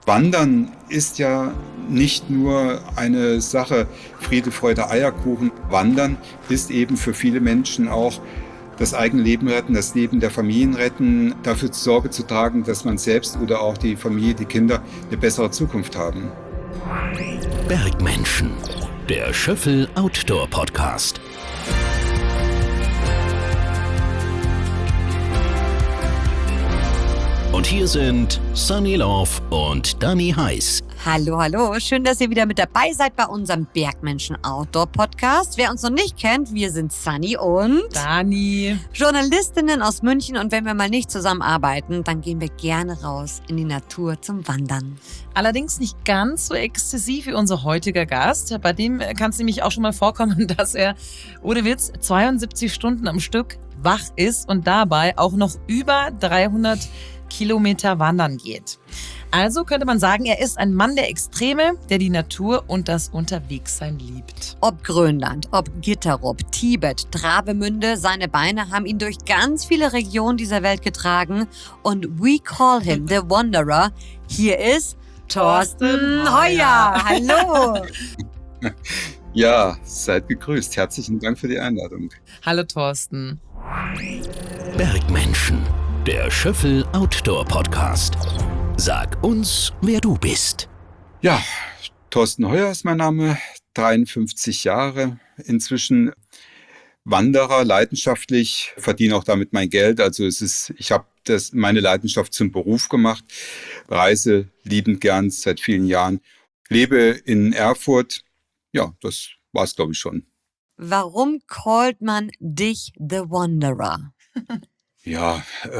Wandern ist ja nicht nur eine Sache Friede, Freude, Eierkuchen. Wandern ist eben für viele Menschen auch das eigene Leben retten, das Leben der Familien retten, dafür Sorge zu tragen, dass man selbst oder auch die Familie, die Kinder eine bessere Zukunft haben. Bergmenschen, der Schöffel Outdoor Podcast. Und hier sind Sunny Love und Dani Heiß. Hallo, hallo. Schön, dass ihr wieder mit dabei seid bei unserem Bergmenschen Outdoor Podcast. Wer uns noch nicht kennt, wir sind Sunny und Dani, Journalistinnen aus München. Und wenn wir mal nicht zusammenarbeiten, dann gehen wir gerne raus in die Natur zum Wandern. allerdings nicht ganz so exzessiv wie unser heutiger Gast. Bei dem kann es nämlich auch schon mal vorkommen, dass er, ohne Witz, 72 Stunden am Stück wach ist und dabei auch noch über 300 Kilometer wandern geht. Also könnte man sagen, er ist ein Mann der Extreme, der die Natur und das Unterwegssein liebt. Ob Grönland, ob Gitterup, Tibet, Travemünde, seine Beine haben ihn durch ganz viele Regionen dieser Welt getragen. Und we call him the Wanderer. Hier ist Thorsten Heuer. Hallo. Ja, seid gegrüßt. Herzlichen Dank für die Einladung. Hallo Thorsten. Bergmenschen, der Schöffel Outdoor Podcast. Sag uns, wer du bist. Ja, Thorsten Heuer ist mein Name, 53 Jahre, inzwischen Wanderer, leidenschaftlich, verdiene auch damit mein Geld. Also ich habe meine Leidenschaft zum Beruf gemacht, reise liebend gern seit vielen Jahren, lebe in Erfurt. Ja, das war's, glaube ich, schon. Warum callt man dich the Wanderer? Ja,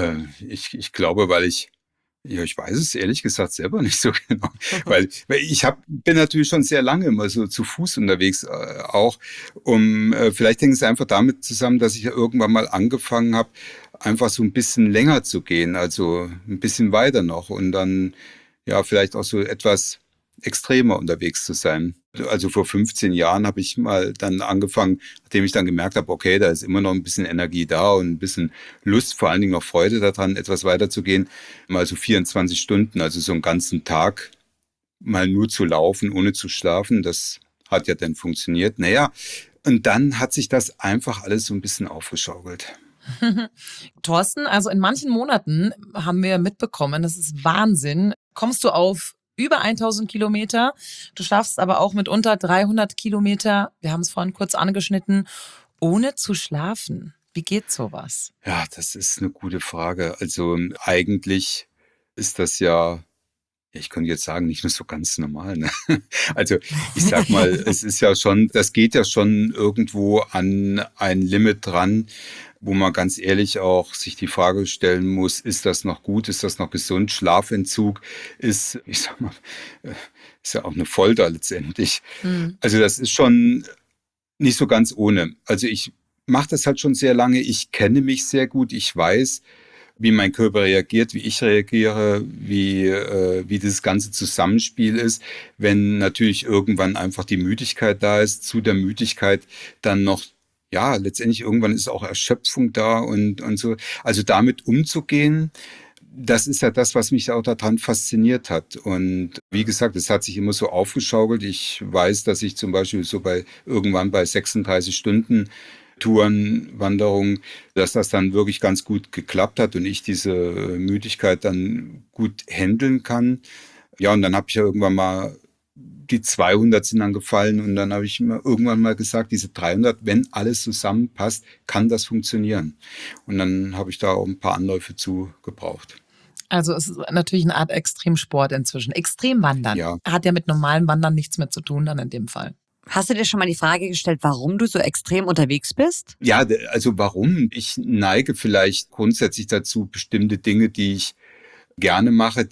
ich glaube, weil ich weiß es ehrlich gesagt selber nicht so genau, weil bin natürlich schon sehr lange immer so zu Fuß unterwegs auch. Vielleicht hängt es einfach damit zusammen, dass ich ja irgendwann mal angefangen habe, einfach so ein bisschen länger zu gehen, also ein bisschen weiter noch und dann ja vielleicht auch so etwas extremer unterwegs zu sein. Also vor 15 Jahren habe ich mal dann angefangen, nachdem ich dann gemerkt habe, okay, da ist immer noch ein bisschen Energie da und ein bisschen Lust, vor allen Dingen noch Freude daran, etwas weiterzugehen, mal so 24 Stunden, also so einen ganzen Tag mal nur zu laufen, ohne zu schlafen. Das hat ja dann funktioniert. Naja, und dann hat sich das einfach alles so ein bisschen aufgeschaukelt. Thorsten, also in manchen Monaten haben wir mitbekommen, das ist Wahnsinn, kommst du auf über 1000 Kilometer. Du schaffst aber auch mit unter 300 Kilometer, wir haben es vorhin kurz angeschnitten, ohne zu schlafen. Wie geht sowas? Ja, das ist eine gute Frage. Also eigentlich ist das ja, ich könnte jetzt sagen, nicht nur so ganz normal. Ne? Also ich sag mal, es ist ja schon, das geht ja schon irgendwo an ein Limit dran, wo man ganz ehrlich auch sich die Frage stellen muss, ist das noch gut, ist das noch gesund? Schlafentzug ist, ich sag mal, ist ja auch eine Folter letztendlich. Also das ist schon nicht so ganz ohne. Also ich mache das halt schon sehr lange, ich kenne mich sehr gut, ich weiß, wie mein Körper reagiert, wie ich reagiere, wie das ganze Zusammenspiel ist, wenn natürlich irgendwann einfach die Müdigkeit da ist, zu der Müdigkeit dann noch, ja, letztendlich irgendwann ist auch Erschöpfung da und so. Also damit umzugehen, das ist ja das, was mich auch daran fasziniert hat. Und wie gesagt, es hat sich immer so aufgeschaukelt. Ich weiß, dass ich zum Beispiel so irgendwann bei 36 Stunden Touren, Wanderungen, dass das dann wirklich ganz gut geklappt hat und ich diese Müdigkeit dann gut handeln kann. Ja, und dann habe ich ja irgendwann mal, die 200 sind dann gefallen und dann habe ich mir irgendwann mal gesagt, diese 300, wenn alles zusammenpasst, kann das funktionieren. Und dann habe ich da auch ein paar Anläufe zu gebraucht. Also es ist natürlich eine Art Extremsport inzwischen. Extremwandern. Ja. Hat ja mit normalen Wandern nichts mehr zu tun dann in dem Fall. Hast du dir schon mal die Frage gestellt, warum du so extrem unterwegs bist? Ja, also warum? Ich neige vielleicht grundsätzlich dazu, bestimmte Dinge, die ich gerne mache,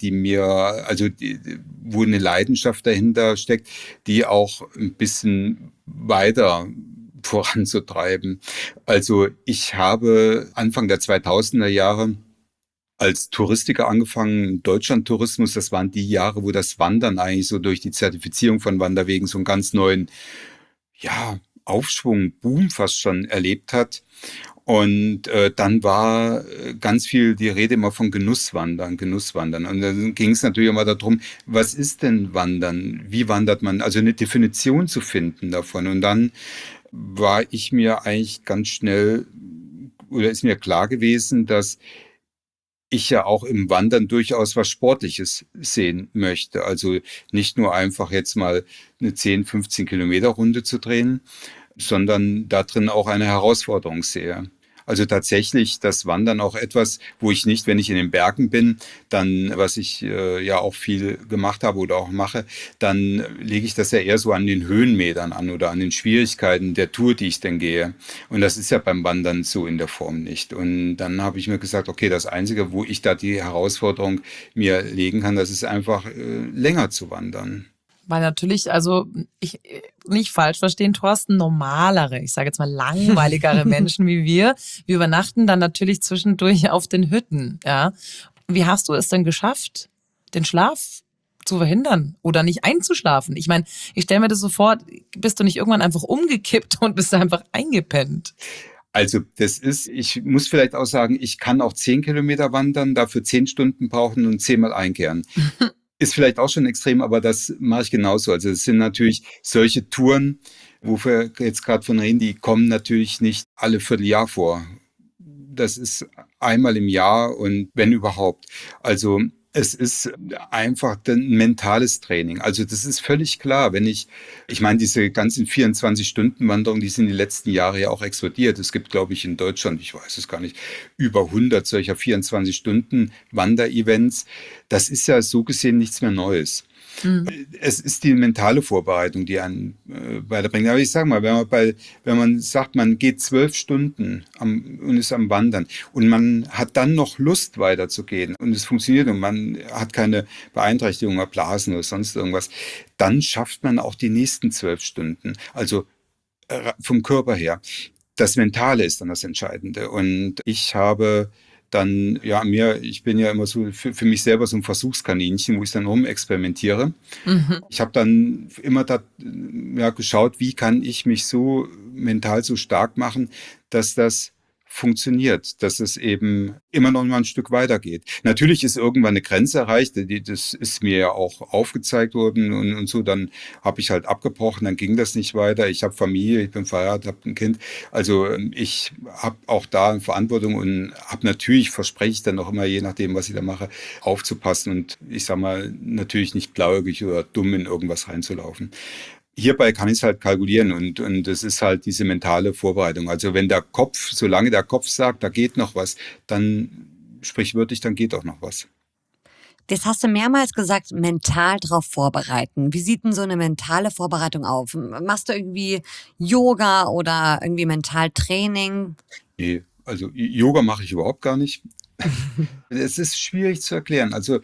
wo eine Leidenschaft dahinter steckt, die auch ein bisschen weiter voranzutreiben. Also ich habe Anfang der 2000er Jahre als Touristiker angefangen, Deutschlandtourismus. Das waren die Jahre, wo das Wandern eigentlich so durch die Zertifizierung von Wanderwegen so einen ganz neuen, ja, Aufschwung, Boom fast schon erlebt hat. Und dann war ganz viel die Rede immer von Genusswandern, Genusswandern. Und dann ging es natürlich immer darum, was ist denn Wandern? Wie wandert man? Also eine Definition zu finden davon. Und dann war ich mir eigentlich ganz schnell, oder ist mir klar gewesen, dass ich ja auch im Wandern durchaus was Sportliches sehen möchte. Also nicht nur einfach jetzt mal eine 10, 15 Kilometer Runde zu drehen, sondern da drin auch eine Herausforderung sehe. Also tatsächlich das Wandern auch etwas, wo ich nicht, wenn ich in den Bergen bin, dann, was ich ja auch viel gemacht habe oder auch mache, dann lege ich das ja eher so an den Höhenmetern an oder an den Schwierigkeiten der Tour, die ich dann gehe. Und das ist ja beim Wandern so in der Form nicht. Und dann habe ich mir gesagt, okay, das Einzige, wo ich da die Herausforderung mir legen kann, das ist einfach länger zu wandern. Weil natürlich, also ich nicht falsch verstehen, Thorsten, normalere, ich sage jetzt mal langweiligere Menschen wie wir übernachten dann natürlich zwischendurch auf den Hütten. Ja, wie hast du es denn geschafft, den Schlaf zu verhindern oder nicht einzuschlafen? Ich meine, ich stelle mir das so vor, bist du nicht irgendwann einfach umgekippt und bist einfach eingepennt? Also das ist, ich muss vielleicht auch sagen, ich kann auch 10 Kilometer wandern, dafür 10 Stunden brauchen und 10-mal einkehren. Ist vielleicht auch schon extrem, aber das mache ich genauso. Also es sind natürlich solche Touren, wo wir jetzt gerade von reden, die kommen natürlich nicht alle Vierteljahr vor. Das ist einmal im Jahr und wenn überhaupt. Also es ist einfach ein mentales Training. Also das ist völlig klar, wenn ich meine, diese ganzen 24-Stunden-Wanderungen, die sind die letzten Jahre ja auch explodiert. Es gibt, glaube ich, in Deutschland, ich weiß es gar nicht, über 100 solcher 24-Stunden-Wanderevents. Das ist ja so gesehen nichts mehr Neues. Es ist die mentale Vorbereitung, die einen weiterbringt. Aber ich sage mal, wenn man sagt, man geht 12 Stunden und ist am Wandern und man hat dann noch Lust weiterzugehen und es funktioniert und man hat keine Beeinträchtigung oder Blasen oder sonst irgendwas, dann schafft man auch die nächsten 12 Stunden. Also vom Körper her. Das Mentale ist dann das Entscheidende. Und ich habe dann, ja, ich bin ja immer so für mich selber so ein Versuchskaninchen, wo ich dann rumexperimentiere. Ich habe dann immer geschaut, wie kann ich mich so mental so stark machen, dass das funktioniert, dass es eben immer noch mal ein Stück weitergeht. Natürlich ist irgendwann eine Grenze erreicht, das ist mir ja auch aufgezeigt worden und so, dann habe ich halt abgebrochen, dann ging das nicht weiter. Ich habe Familie, ich bin verheiratet, habe ein Kind. Also ich habe auch da eine Verantwortung und habe natürlich, verspreche ich dann auch immer, je nachdem, was ich da mache, aufzupassen und ich sage mal, natürlich nicht blauäugig oder dumm in irgendwas reinzulaufen. Hierbei kann ich es halt kalkulieren und es ist halt diese mentale Vorbereitung. Also wenn solange der Kopf sagt, da geht noch was, dann sprichwörtlich, dann geht auch noch was. Das hast du mehrmals gesagt, mental drauf vorbereiten. Wie sieht denn so eine mentale Vorbereitung auf? Machst du irgendwie Yoga oder irgendwie Mentaltraining? Nee, also Yoga mache ich überhaupt gar nicht. Es ist schwierig zu erklären. Also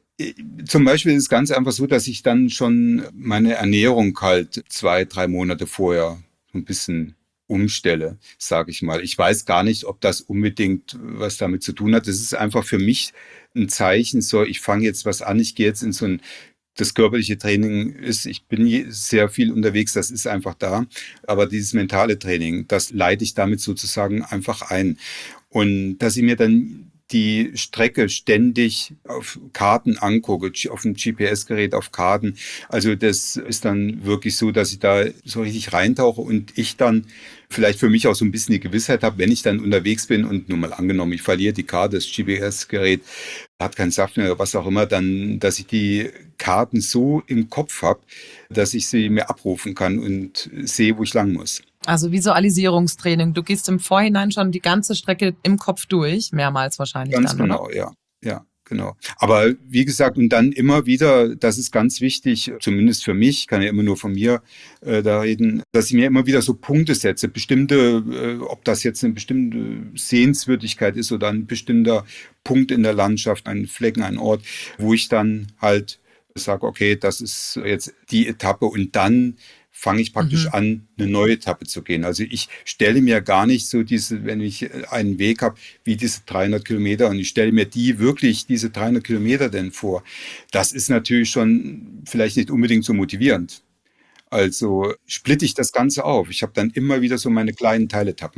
zum Beispiel ist es ganz einfach so, dass ich dann schon meine Ernährung halt 2, 3 Monate vorher so ein bisschen umstelle, sage ich mal. Ich weiß gar nicht, ob das unbedingt was damit zu tun hat. Das ist einfach für mich ein Zeichen, so ich fange jetzt was an, ich gehe jetzt in das körperliche Training ist, ich bin sehr viel unterwegs, das ist einfach da. Aber dieses mentale Training, das leite ich damit sozusagen einfach ein. Und dass ich mir dann die Strecke ständig auf Karten angucke, auf dem GPS-Gerät, auf Karten. Also das ist dann wirklich so, dass ich da so richtig reintauche und ich dann vielleicht für mich auch so ein bisschen die Gewissheit habe, wenn ich dann unterwegs bin und nur mal angenommen, ich verliere die Karte, das GPS-Gerät hat keinen Saft mehr oder was auch immer, dann, dass ich die Karten so im Kopf habe, dass ich sie mir abrufen kann und sehe, wo ich lang muss. Also Visualisierungstraining. Du gehst im Vorhinein schon die ganze Strecke im Kopf durch, mehrmals wahrscheinlich Ganz dann, genau, oder? ja. Ja, genau. Aber wie gesagt, und dann immer wieder, das ist ganz wichtig, zumindest für mich, kann ja immer nur von mir da reden, dass ich mir immer wieder so Punkte setze, bestimmte, ob das jetzt eine bestimmte Sehenswürdigkeit ist oder ein bestimmter Punkt in der Landschaft, ein Flecken, ein Ort, wo ich dann halt sage, okay, das ist jetzt die Etappe und dann fange ich praktisch an, eine neue Etappe zu gehen. Also ich stelle mir gar nicht so wenn ich einen Weg habe, wie diese 300 Kilometer und ich stelle mir diese 300 Kilometer denn vor. Das ist natürlich schon vielleicht nicht unbedingt so motivierend. Also splitte ich das Ganze auf. Ich habe dann immer wieder so meine kleinen Teiletappen.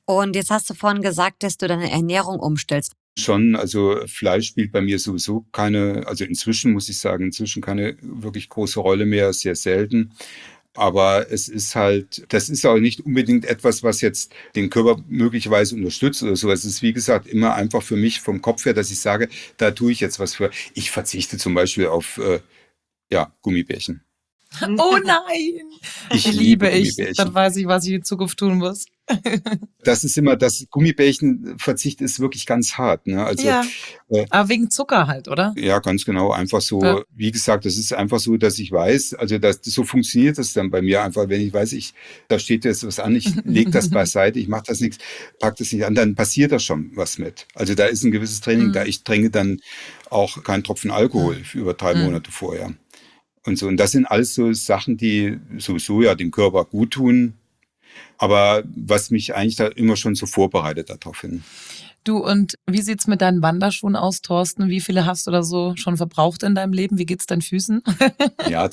Und jetzt hast du vorhin gesagt, dass du deine Ernährung umstellst. Schon, also Fleisch spielt bei mir sowieso keine, also inzwischen muss ich sagen, inzwischen keine wirklich große Rolle mehr, sehr selten. Aber es ist halt, das ist auch nicht unbedingt etwas, was jetzt den Körper möglicherweise unterstützt oder so. Es ist, wie gesagt, immer einfach für mich vom Kopf her, dass ich sage, da tue ich jetzt was für. Ich verzichte zum Beispiel auf Gummibärchen. Oh nein! Ich Liebe liebe ich. Gummibärchen. Dann weiß ich, was ich in Zukunft tun muss. Das ist immer, das Gummibärchenverzicht ist wirklich ganz hart. Ne? Also Ja, äh, aber wegen Zucker halt, oder? ja, ganz genau. Einfach so, Ja. wie gesagt, das ist einfach so, dass ich weiß, also so funktioniert das dann bei mir einfach, wenn ich weiß, da steht jetzt was an, ich lege das beiseite, ich mache das nichts, pack das nicht an, dann passiert da schon was mit. Also da ist ein gewisses Training da. Ich trinke dann auch keinen Tropfen Alkohol für über 3 Monate vorher. Und so. Und das sind alles so Sachen, die sowieso ja dem Körper gut tun, aber was mich eigentlich da immer schon so vorbereitet darauf hin. Du, und wie sieht's mit deinen Wanderschuhen aus, Thorsten? Wie viele hast du da so schon verbraucht in deinem Leben? Wie geht's deinen Füßen? Ja,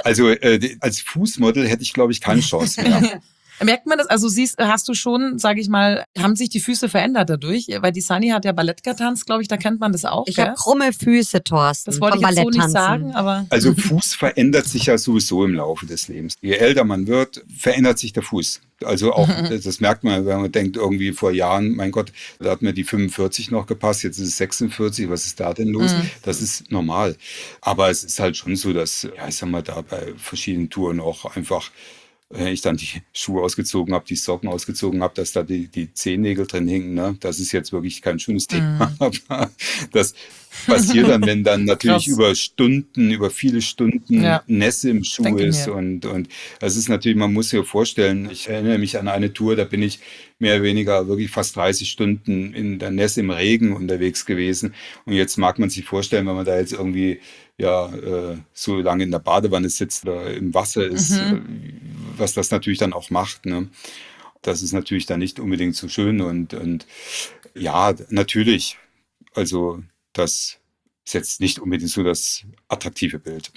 als Fußmodel hätte ich, glaube ich, keine Chance mehr. Merkt man das? Also hast du schon, sage ich mal, haben sich die Füße verändert dadurch? Weil die Sunny hat ja Ballett getanzt, glaube ich, da kennt man das auch. Ich gell? habe krumme Füße, Thorsten. Das wollte ich vom jetzt so nicht Balletttanzen. sagen, aber Also Fuß verändert sich ja sowieso im Laufe des Lebens. Je älter man wird, verändert sich der Fuß. Also auch, das merkt man, wenn man denkt, irgendwie vor Jahren, mein Gott, da hat mir die 45 noch gepasst, jetzt ist es 46, was ist da denn los? Das ist normal. Aber es ist halt schon so, dass, ja, ich sag mal, da bei verschiedenen Touren auch einfach, wenn ich dann die Schuhe ausgezogen habe, die Socken ausgezogen habe, dass da die Zehennägel drin hingen, ne? Das ist jetzt wirklich kein schönes Thema. Aber das passiert dann, wenn dann natürlich Krass. über viele Stunden Ja. Nässe im Schuh Denke ist. mir. Und das ist natürlich, man muss sich vorstellen, ich erinnere mich an eine Tour, da bin ich mehr oder weniger wirklich fast 30 Stunden in der Nässe im Regen unterwegs gewesen. Und jetzt mag man sich vorstellen, wenn man da jetzt irgendwie so lange in der Badewanne sitzt oder im Wasser ist, was das natürlich dann auch macht. Ne? Das ist natürlich dann nicht unbedingt so schön. Und ja, natürlich, also das ist jetzt nicht unbedingt so das attraktive Bild.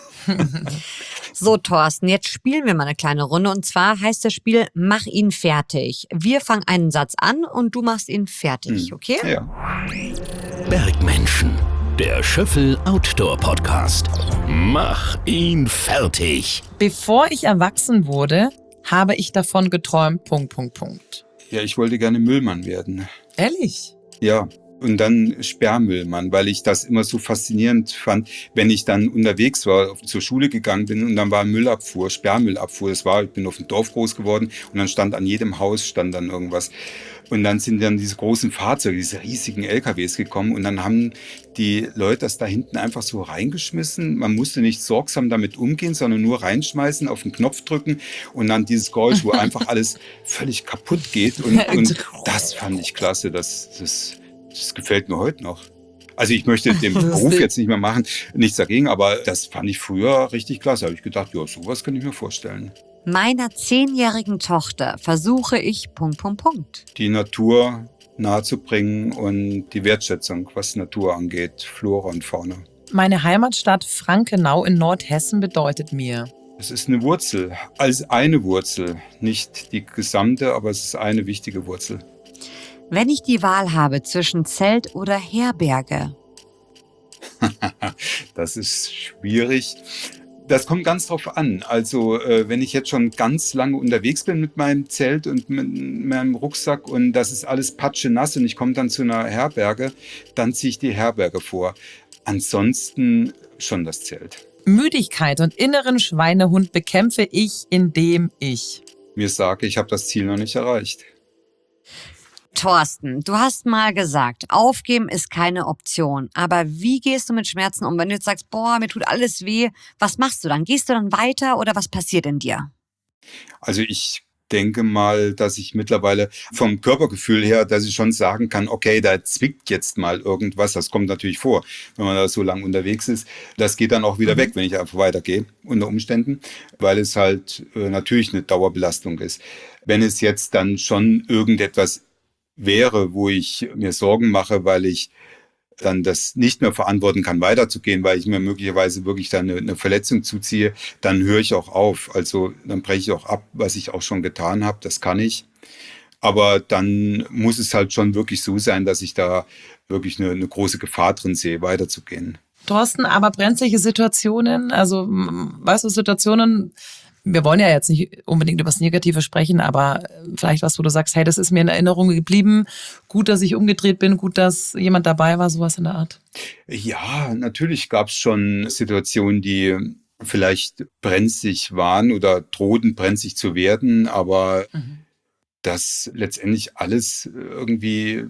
So, Thorsten, jetzt spielen wir mal eine kleine Runde. Und zwar heißt das Spiel Mach ihn fertig. Wir fangen einen Satz an und du machst ihn fertig, okay? Ja. Bergmenschen, der Schöffel Outdoor Podcast. Mach ihn fertig. Bevor ich erwachsen wurde, habe ich davon geträumt, .. Ja, ich wollte gerne Müllmann werden. Ehrlich? Ja, und dann Sperrmüllmann, weil ich das immer so faszinierend fand, wenn ich dann unterwegs war, zur Schule gegangen bin und dann war Müllabfuhr, Sperrmüllabfuhr. Ich bin auf dem Dorf groß geworden und dann stand an jedem Haus stand dann irgendwas. Und dann sind dann diese großen Fahrzeuge, diese riesigen LKWs gekommen und dann haben die Leute das da hinten einfach so reingeschmissen. Man musste nicht sorgsam damit umgehen, sondern nur reinschmeißen, auf den Knopf drücken und dann dieses Geräusch, wo einfach alles völlig kaputt geht. Und das fand ich klasse. Das gefällt mir heute noch. Also ich möchte den Beruf jetzt nicht mehr machen, nichts dagegen, aber das fand ich früher richtig klasse. Da habe ich gedacht, ja, sowas kann ich mir vorstellen. Meiner 10-jährigen Tochter versuche ich ... Die Natur nahezubringen und die Wertschätzung, was Natur angeht, Flora und Fauna. Meine Heimatstadt Frankenau in Nordhessen bedeutet mir. Es ist eine Wurzel, als eine Wurzel, nicht die gesamte, aber es ist eine wichtige Wurzel. Wenn ich die Wahl habe zwischen Zelt oder Herberge, Das ist schwierig. Das kommt ganz drauf an. Also wenn ich jetzt schon ganz lange unterwegs bin mit meinem Zelt und mit meinem Rucksack und das ist alles patschenass und ich komme dann zu einer Herberge, dann ziehe ich die Herberge vor. Ansonsten schon das Zelt. Müdigkeit und inneren Schweinehund bekämpfe ich, indem ich. Mir sage, ich habe das Ziel noch nicht erreicht. Thorsten, du hast mal gesagt, aufgeben ist keine Option. Aber wie gehst du mit Schmerzen um? Wenn du jetzt sagst, boah, mir tut alles weh, was machst du dann? Gehst du dann weiter oder was passiert in dir? Also ich denke mal, dass ich mittlerweile vom Körpergefühl her, dass ich schon sagen kann, okay, da zwickt jetzt mal irgendwas. Das kommt natürlich vor, wenn man da so lange unterwegs ist. Das geht dann auch wieder weg, wenn ich einfach weitergehe, unter Umständen, weil es halt natürlich eine Dauerbelastung ist. Wenn es jetzt dann schon irgendetwas wäre, wo ich mir Sorgen mache, weil ich dann das nicht mehr verantworten kann, weiterzugehen, weil ich mir möglicherweise wirklich dann eine Verletzung zuziehe, dann höre ich auch auf. Also dann breche ich auch ab, was ich auch schon getan habe, das kann ich. Aber dann muss es halt schon wirklich so sein, dass ich da wirklich eine große Gefahr drin sehe, weiterzugehen. Thorsten, aber brenzliche Situationen, also weißt du, Situationen, wir wollen ja jetzt nicht unbedingt über das Negative sprechen, aber vielleicht was, wo du sagst, hey, das ist mir in Erinnerung geblieben, gut, dass ich umgedreht bin, gut, dass jemand dabei war, sowas in der Art. Ja, natürlich gab es schon Situationen, die vielleicht brenzlig waren oder drohten brenzlig zu werden, aber das letztendlich alles irgendwie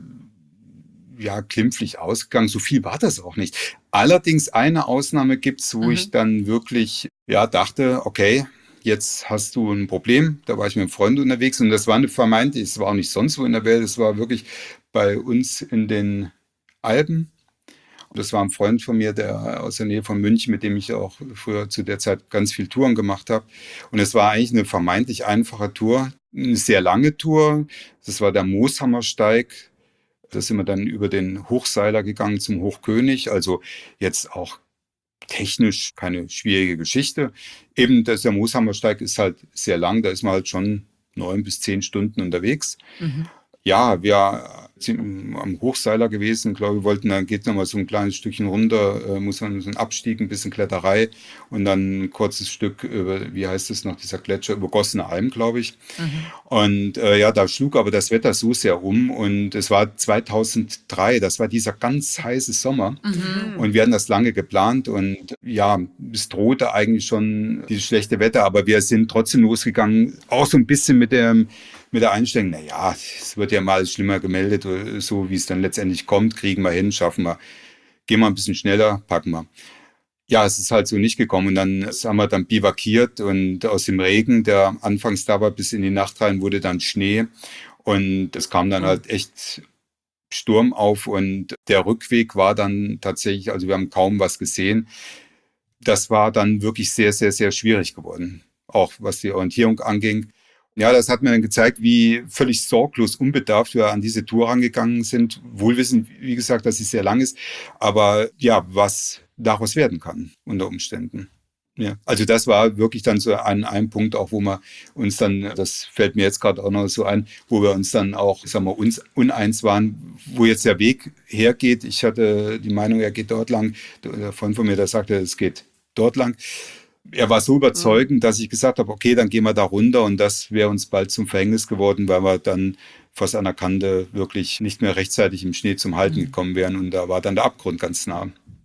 ja glimpflich ausgegangen. So viel war das auch nicht. Allerdings eine Ausnahme gibt's, wo ich dann wirklich ja dachte, okay, jetzt hast du ein Problem. Da war ich mit einem Freund unterwegs und das war eine vermeintlich, es war auch nicht sonst wo in der Welt, es war wirklich bei uns in den Alpen. Das war ein Freund von mir, der aus der Nähe von München, mit dem ich auch früher zu der Zeit ganz viel Touren gemacht habe. Und es war eigentlich eine vermeintlich einfache Tour, eine sehr lange Tour. Das war der Mooshammersteig. Da sind wir dann über den Hochseiler gegangen zum Hochkönig. Also jetzt auch technisch keine schwierige Geschichte. Eben der Mooshammersteig ist halt sehr lang. Da ist man halt schon 9 bis 10 Stunden unterwegs. Ja, wir sind am Hochseiler gewesen, glaube ich, wollten, dann geht nochmal so ein kleines Stückchen runter, muss man so einen Abstieg, ein bisschen Kletterei und dann ein kurzes Stück über, wie heißt es noch, dieser Gletscher, über Gossene Alm, glaube ich. Und ja, da schlug aber das Wetter so sehr um und es war 2003, das war dieser ganz heiße Sommer und wir hatten das lange geplant und ja, es drohte eigentlich schon dieses schlechte Wetter, aber wir sind trotzdem losgegangen, auch so ein bisschen mit der Einstellung, naja, es wird ja mal schlimmer gemeldet, so wie es dann letztendlich kommt, kriegen wir hin, schaffen wir. Gehen wir ein bisschen schneller, packen wir. Ja, es ist halt so nicht gekommen und dann haben wir dann bivakiert und aus dem Regen, der anfangs da war, bis in die Nacht rein, wurde dann Schnee und es kam dann halt echt Sturm auf und der Rückweg war dann tatsächlich, also wir haben kaum was gesehen. Das war dann wirklich sehr, sehr, sehr schwierig geworden, auch was die Orientierung anging. Ja, das hat mir dann gezeigt, wie völlig sorglos, unbedarft wir an diese Tour rangegangen sind. Wohlwissend, wie gesagt, dass sie sehr lang ist. Aber ja, was daraus werden kann unter Umständen. Ja, also das war wirklich dann so an einem Punkt auch, wo wir uns dann, das fällt mir jetzt gerade auch noch so ein, wo wir uns dann auch, sagen wir, uns uneins waren, wo jetzt der Weg hergeht. Ich hatte die Meinung, er geht dort lang. Der Freund von mir, der sagte, es geht dort lang. Er war so überzeugend, dass ich gesagt habe, okay, dann gehen wir da runter und das wäre uns bald zum Verhängnis geworden, weil wir dann fast an der Kante wirklich nicht mehr rechtzeitig im Schnee zum Halten gekommen wären und da war dann der Abgrund ganz nah.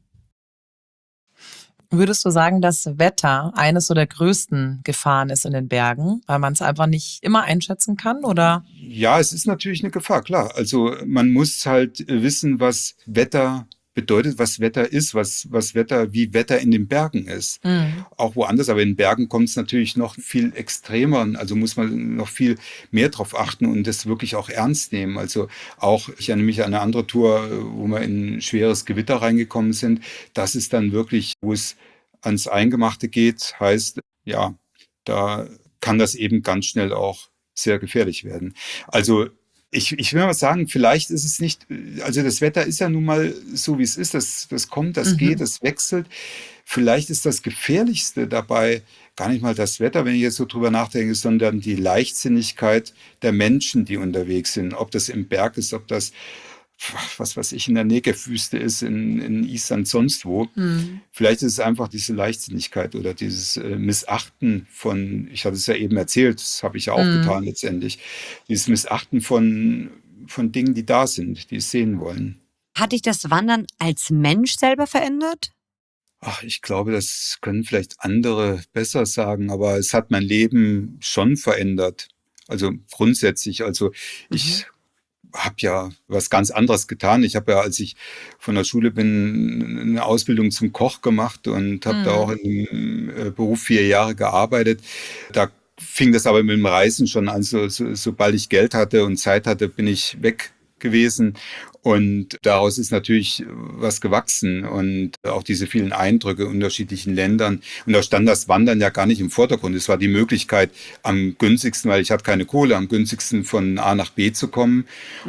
Würdest du sagen, dass Wetter eines so der größten Gefahren ist in den Bergen, weil man es einfach nicht immer einschätzen kann, oder? Ja, es ist natürlich eine Gefahr, klar. Also man muss halt wissen, was Wetter bedeutet, was Wetter ist, was Wetter, wie Wetter in den Bergen ist. Auch woanders, aber in den Bergen kommt es natürlich noch viel extremer, also muss man noch viel mehr drauf achten und das wirklich auch ernst nehmen. Also auch, ich erinnere mich an eine andere Tour, wo wir in ein schweres Gewitter reingekommen sind. Das ist dann wirklich, wo es ans Eingemachte geht, heißt, ja, da kann das eben ganz schnell auch sehr gefährlich werden. Also ich will mal sagen, vielleicht ist es nicht, also das Wetter ist ja nun mal so, wie es ist, das kommt, das geht, das wechselt. Vielleicht ist das Gefährlichste dabei gar nicht mal das Wetter, wenn ich jetzt so drüber nachdenke, sondern die Leichtsinnigkeit der Menschen, die unterwegs sind. Ob das im Berg ist, ob das, was weiß ich, in der Negev-Wüste ist, in Island, sonst wo. Vielleicht ist es einfach diese Leichtsinnigkeit oder dieses Missachten von, ich hatte es ja eben erzählt, das habe ich ja auch getan letztendlich, dieses Missachten von Dingen, die da sind, die es sehen wollen. Hat dich das Wandern als Mensch selber verändert? Ach, ich glaube, das können vielleicht andere besser sagen, aber es hat mein Leben schon verändert. Also grundsätzlich, also ich habe ja was ganz anderes getan. Ich habe ja, als ich von der Schule bin, eine Ausbildung zum Koch gemacht und habe da auch in dem Beruf 4 Jahre gearbeitet. Da fing das aber mit dem Reisen schon an. Sobald ich Geld hatte und Zeit hatte, bin ich weg gewesen. Und daraus ist natürlich was gewachsen und auch diese vielen Eindrücke in unterschiedlichen Ländern. Und da stand das Wandern ja gar nicht im Vordergrund. Es war die Möglichkeit, am günstigsten, weil ich hatte keine Kohle, am günstigsten von A nach B zu kommen.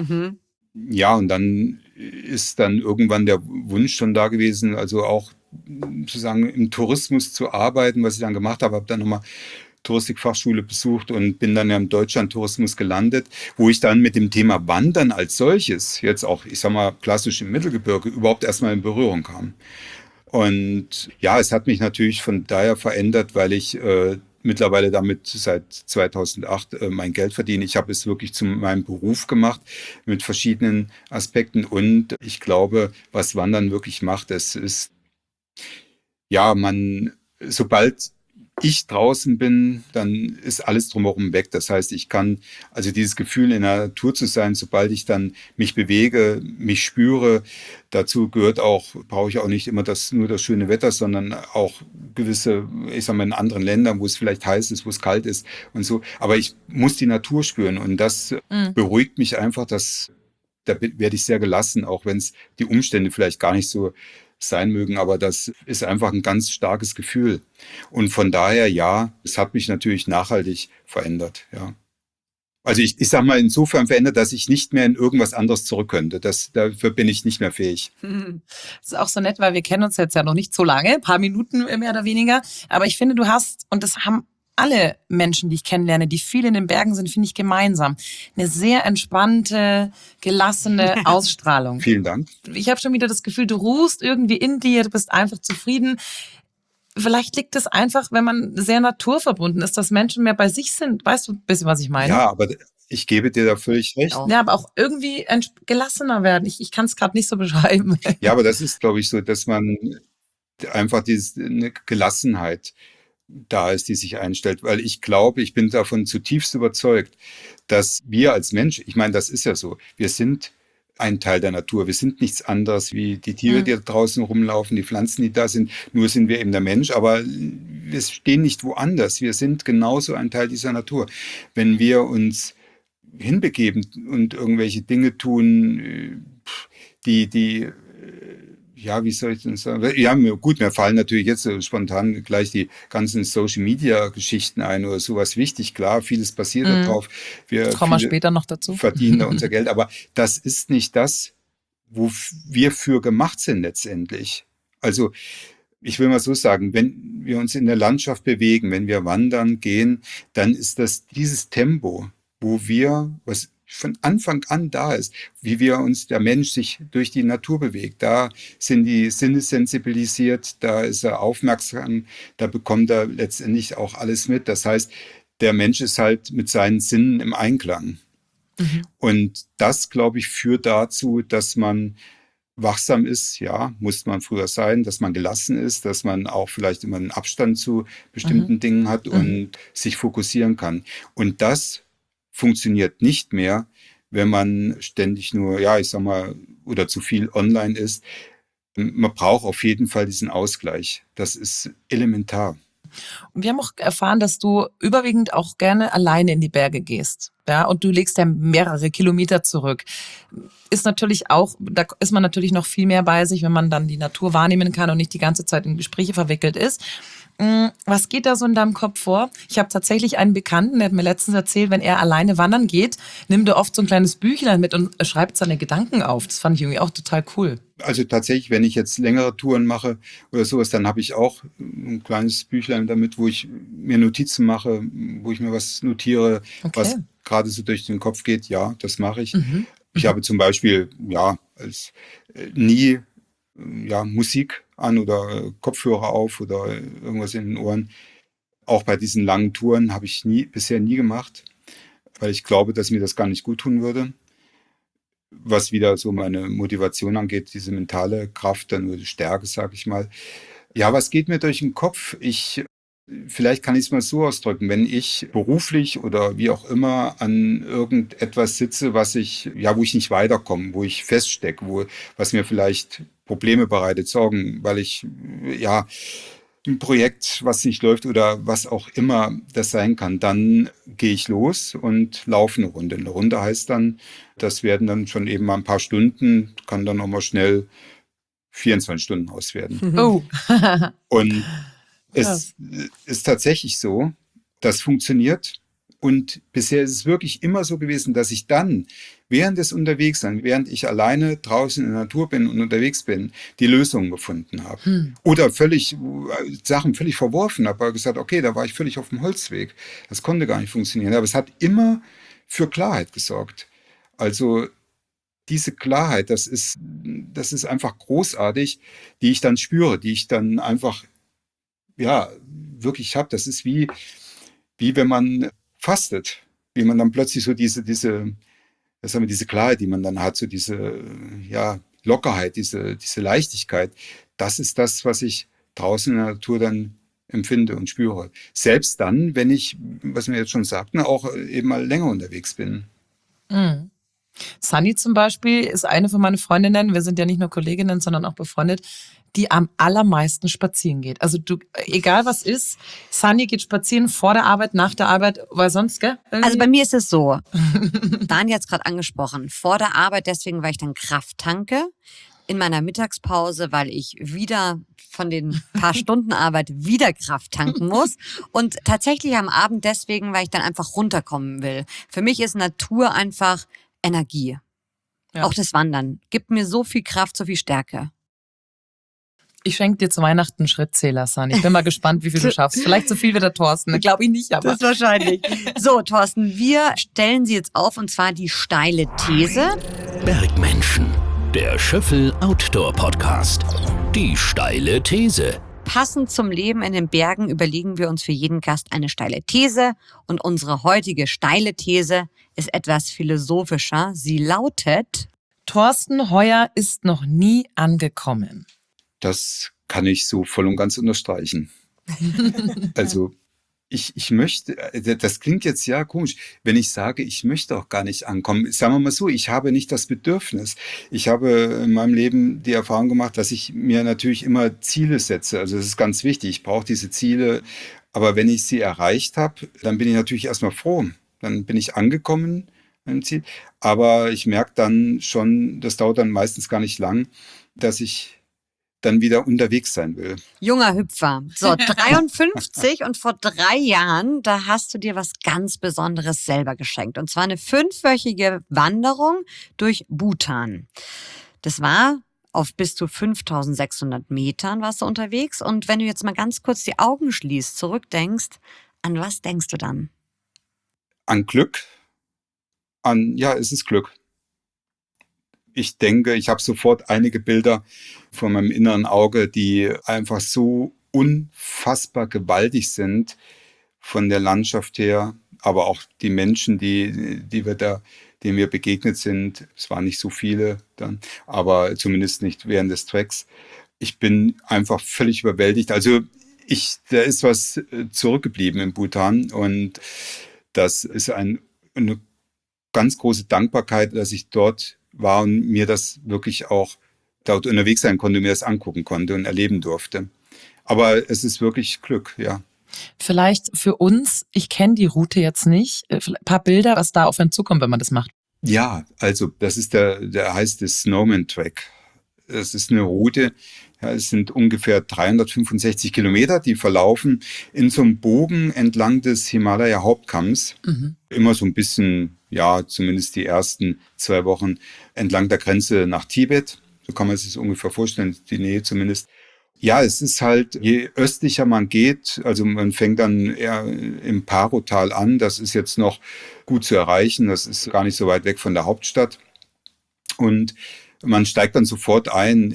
Ja, und dann ist dann irgendwann der Wunsch schon da gewesen, also auch sozusagen im Tourismus zu arbeiten, was ich dann gemacht habe. Habe dann nochmal Touristikfachschule besucht und bin dann ja im Deutschlandtourismus gelandet, wo ich dann mit dem Thema Wandern als solches, jetzt auch, ich sag mal, klassisch im Mittelgebirge, überhaupt erstmal in Berührung kam. Und ja, es hat mich natürlich von daher verändert, weil ich mittlerweile damit seit 2008 mein Geld verdiene. Ich habe es wirklich zu meinem Beruf gemacht mit verschiedenen Aspekten. Und ich glaube, was Wandern wirklich macht, es ist, ja, sobald ich draußen bin, dann ist alles drumherum weg. Das heißt, ich kann, also dieses Gefühl in der Natur zu sein, sobald ich dann mich bewege, mich spüre, dazu gehört auch, brauche ich auch nicht immer nur das schöne Wetter, sondern auch gewisse, ich sag mal, in anderen Ländern, wo es vielleicht heiß ist, wo es kalt ist und so. Aber ich muss die Natur spüren und das beruhigt mich einfach, da werde ich sehr gelassen, auch wenn es die Umstände vielleicht gar nicht so sein mögen, aber das ist einfach ein ganz starkes Gefühl. Und von daher, ja, es hat mich natürlich nachhaltig verändert, ja. Also ich sag mal insofern verändert, dass ich nicht mehr in irgendwas anderes zurück könnte. Dafür bin ich nicht mehr fähig. Das ist auch so nett, weil wir kennen uns jetzt ja noch nicht so lange, ein paar Minuten mehr oder weniger. Aber ich finde, du hast, und das haben alle Menschen, die ich kennenlerne, die viel in den Bergen sind, finde ich gemeinsam. Eine sehr entspannte, gelassene Ausstrahlung. Vielen Dank. Ich habe schon wieder das Gefühl, du ruhst irgendwie in dir, du bist einfach zufrieden. Vielleicht liegt es einfach, wenn man sehr naturverbunden ist, dass Menschen mehr bei sich sind. Weißt du ein bisschen, was ich meine? Ja, aber ich gebe dir da völlig recht. Ja, aber auch irgendwie gelassener werden. Ich kann es gerade nicht so beschreiben. Ja, aber das ist, glaube ich, so, dass man einfach eine Gelassenheit da ist, die sich einstellt, weil ich glaube, ich bin davon zutiefst überzeugt, dass wir als Mensch, ich meine, das ist ja so, wir sind ein Teil der Natur, wir sind nichts anderes wie die Tiere, die da draußen rumlaufen, die Pflanzen, die da sind, nur sind wir eben der Mensch, aber wir stehen nicht woanders, wir sind genauso ein Teil dieser Natur. Wenn wir uns hinbegeben und irgendwelche Dinge tun, die ja, wie soll ich denn sagen? Ja, gut, mir fallen natürlich jetzt so spontan gleich die ganzen Social-Media-Geschichten ein oder sowas wichtig. Klar, vieles passiert da drauf. Kommen wir später noch dazu. Verdienen da unser Geld, aber das ist nicht das, wo wir für gemacht sind letztendlich. Also ich will mal so sagen, wenn wir uns in der Landschaft bewegen, wenn wir wandern gehen, dann ist das dieses Tempo, was von Anfang an da ist, wie der Mensch sich durch die Natur bewegt. Da sind die Sinne sensibilisiert, da ist er aufmerksam, da bekommt er letztendlich auch alles mit. Das heißt, der Mensch ist halt mit seinen Sinnen im Einklang. Und das, glaube ich, führt dazu, dass man wachsam ist, ja, muss man früher sein, dass man gelassen ist, dass man auch vielleicht immer einen Abstand zu bestimmten Dingen hat und sich fokussieren kann. Und das funktioniert nicht mehr, wenn man ständig nur, ja, ich sag mal, oder zu viel online ist. Man braucht auf jeden Fall diesen Ausgleich. Das ist elementar. Und wir haben auch erfahren, dass du überwiegend auch gerne alleine in die Berge gehst. Ja, und du legst ja mehrere Kilometer zurück. Da ist man natürlich noch viel mehr bei sich, wenn man dann die Natur wahrnehmen kann und nicht die ganze Zeit in Gespräche verwickelt ist. Was geht da so in deinem Kopf vor? Ich habe tatsächlich einen Bekannten, der hat mir letztens erzählt, wenn er alleine wandern geht, nimmt er oft so ein kleines Büchlein mit und schreibt seine Gedanken auf. Das fand ich irgendwie auch total cool. Also tatsächlich, wenn ich jetzt längere Touren mache oder sowas, dann habe ich auch ein kleines Büchlein damit, wo ich mir Notizen mache, wo ich mir was notiere, was gerade so durch den Kopf geht. Ja, das mache ich. Ich habe zum Beispiel, ja, nie Musik an oder Kopfhörer auf oder irgendwas in den Ohren. Auch bei diesen langen Touren habe ich bisher nie gemacht, weil ich glaube, dass mir das gar nicht gut tun würde. Was wieder so meine Motivation angeht, diese mentale Kraft, dann nur die Stärke, sage ich mal. Ja, was geht mir durch den Kopf? Vielleicht kann ich es mal so ausdrücken, wenn ich beruflich oder wie auch immer an irgendetwas sitze, wo ich nicht weiterkomme, wo ich feststecke, was mir vielleicht Probleme bereitet, Sorgen, weil ich, ein Projekt, was nicht läuft oder was auch immer das sein kann, dann gehe ich los und laufe eine Runde. Eine Runde heißt dann, das werden dann schon eben mal ein paar Stunden, kann dann auch mal schnell 24 Stunden aus werden. Oh. Und es ist tatsächlich so, das funktioniert. Und bisher ist es wirklich immer so gewesen, dass ich dann, während des Unterwegsseins, während ich alleine draußen in der Natur bin und unterwegs bin, die Lösungen gefunden habe. Oder Sachen völlig verworfen habe, aber gesagt, okay, da war ich völlig auf dem Holzweg. Das konnte gar nicht funktionieren. Aber es hat immer für Klarheit gesorgt. Also diese Klarheit, das ist einfach großartig, die ich dann spüre, die ich dann einfach, ja, wirklich habe. Das ist wie wenn man fastet, wie man dann plötzlich so diese Klarheit, die man dann hat, so diese, ja, Lockerheit, diese Leichtigkeit. Das ist das, was ich draußen in der Natur dann empfinde und spüre. Selbst dann, wenn ich, was wir jetzt schon sagten, auch eben mal länger unterwegs bin. Mhm. Sunny zum Beispiel ist eine von meinen Freundinnen, wir sind ja nicht nur Kolleginnen, sondern auch befreundet, die am allermeisten spazieren geht. Also egal was ist, Sunny geht spazieren vor der Arbeit, nach der Arbeit, weil sonst, gell? Also bei mir ist es so, Daniel hat es gerade angesprochen, vor der Arbeit deswegen, weil ich dann Kraft tanke, in meiner Mittagspause, weil ich wieder von den paar Stunden Arbeit wieder Kraft tanken muss und tatsächlich am Abend deswegen, weil ich dann einfach runterkommen will. Für mich ist Natur einfach Energie. Ja. Auch das Wandern gibt mir so viel Kraft, so viel Stärke. Ich schenke dir zu Weihnachten einen Schrittzähler, Sunny. Ich bin mal gespannt, wie viel du schaffst. Vielleicht so viel wie der Thorsten. Glaube ich nicht, aber. Das ist wahrscheinlich. So, Thorsten, wir stellen sie jetzt auf und zwar die steile These. Bergmenschen, der Schöffel Outdoor Podcast. Die steile These. Passend zum Leben in den Bergen überlegen wir uns für jeden Gast eine steile These. Und unsere heutige steile These ist etwas philosophischer. Sie lautet: Thorsten Heuer ist noch nie angekommen. Das kann ich so voll und ganz unterstreichen. Also ich möchte, das klingt jetzt ja komisch, wenn ich sage, ich möchte auch gar nicht ankommen. Sagen wir mal so, ich habe nicht das Bedürfnis. Ich habe in meinem Leben die Erfahrung gemacht, dass ich mir natürlich immer Ziele setze. Also das ist ganz wichtig. Ich brauche diese Ziele. Aber wenn ich sie erreicht habe, dann bin ich natürlich erstmal froh. Dann bin ich angekommen im Ziel. Aber ich merke dann schon, das dauert dann meistens gar nicht lang, dass ich dann wieder unterwegs sein will. Junger Hüpfer. So, 53 und vor 3 Jahren, da hast du dir was ganz Besonderes selber geschenkt. Und zwar eine 5-wöchige Wanderung durch Bhutan. Das war auf bis zu 5.600 Metern warst du unterwegs. Und wenn du jetzt mal ganz kurz die Augen schließt, zurückdenkst, an was denkst du dann? An Glück. Ja, es ist Glück. Ich denke, ich habe sofort einige Bilder vor meinem inneren Auge, die einfach so unfassbar gewaltig sind von der Landschaft her, aber auch die Menschen, denen wir begegnet sind. Es waren nicht so viele dann, aber zumindest nicht während des Treks. Ich bin einfach völlig überwältigt. Also da ist was zurückgeblieben in Bhutan und das ist eine ganz große Dankbarkeit, dass ich dort war und mir das wirklich auch dort unterwegs sein konnte, mir das angucken konnte und erleben durfte. Aber es ist wirklich Glück, ja. Vielleicht für uns, ich kenne die Route jetzt nicht, ein paar Bilder, was da auf einen zukommt, wenn man das macht. Ja, also das ist der heißt der Snowman Track. Das ist eine Route, ja, es sind ungefähr 365 Kilometer, die verlaufen in so einem Bogen entlang des Himalaya-Hauptkamms. Immer so ein bisschen, ja, zumindest die ersten 2 Wochen entlang der Grenze nach Tibet. So kann man sich das ungefähr vorstellen, die Nähe zumindest. Ja, es ist halt, je östlicher man geht, also man fängt dann eher im Paro-Tal an, das ist jetzt noch gut zu erreichen, das ist gar nicht so weit weg von der Hauptstadt. Und man steigt dann sofort ein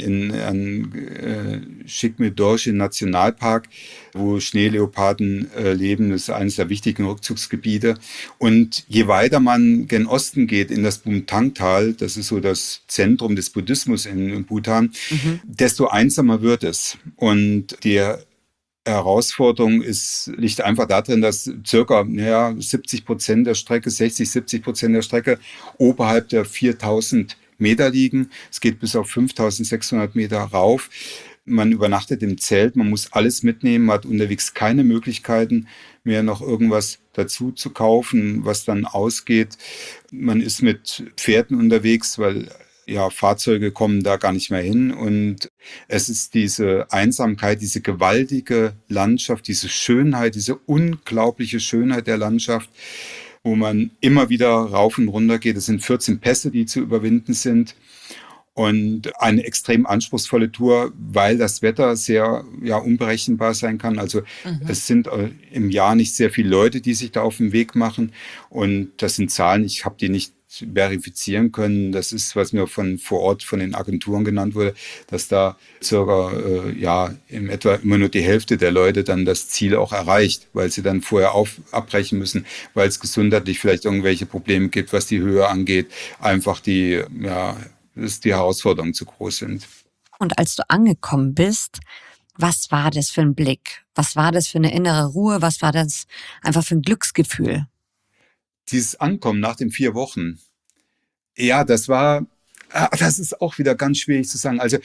in Shikme-Dorje Nationalpark, wo Schneeleoparden leben. Das ist eines der wichtigen Rückzugsgebiete. Und je weiter man gen Osten geht, in das Bumthang-Tal, das ist so das Zentrum des Buddhismus in Bhutan, desto einsamer wird es. Und die Herausforderung liegt einfach darin, dass circa 70% der Strecke, 60-70% der Strecke oberhalb der 4.000 Meter liegen. Es geht bis auf 5.600 Meter rauf. Man übernachtet im Zelt, man muss alles mitnehmen, man hat unterwegs keine Möglichkeiten mehr, noch irgendwas dazu zu kaufen, was dann ausgeht. Man ist mit Pferden unterwegs, weil ja, Fahrzeuge kommen da gar nicht mehr hin. Und es ist diese Einsamkeit, diese gewaltige Landschaft, diese Schönheit, diese unglaubliche Schönheit der Landschaft. wo man immer wieder rauf und runter geht. Es sind 14 Pässe, die zu überwinden sind. Und eine extrem anspruchsvolle Tour, weil das Wetter sehr unberechenbar sein kann. Also es sind im Jahr nicht sehr viele Leute, die sich da auf den Weg machen. Und das sind Zahlen, ich habe die nicht verifizieren können. Das ist, was mir von vor Ort von den Agenturen genannt wurde, dass da circa in etwa immer nur die Hälfte der Leute dann das Ziel auch erreicht, weil sie dann vorher abbrechen müssen, weil es gesundheitlich vielleicht irgendwelche Probleme gibt, was die Höhe angeht. Einfach dass die Herausforderungen zu groß sind. Und als du angekommen bist, was war das für ein Blick? Was war das für eine innere Ruhe? Was war das einfach für ein Glücksgefühl? Dieses Ankommen nach den 4 Wochen, das ist auch wieder ganz schwierig zu sagen. Also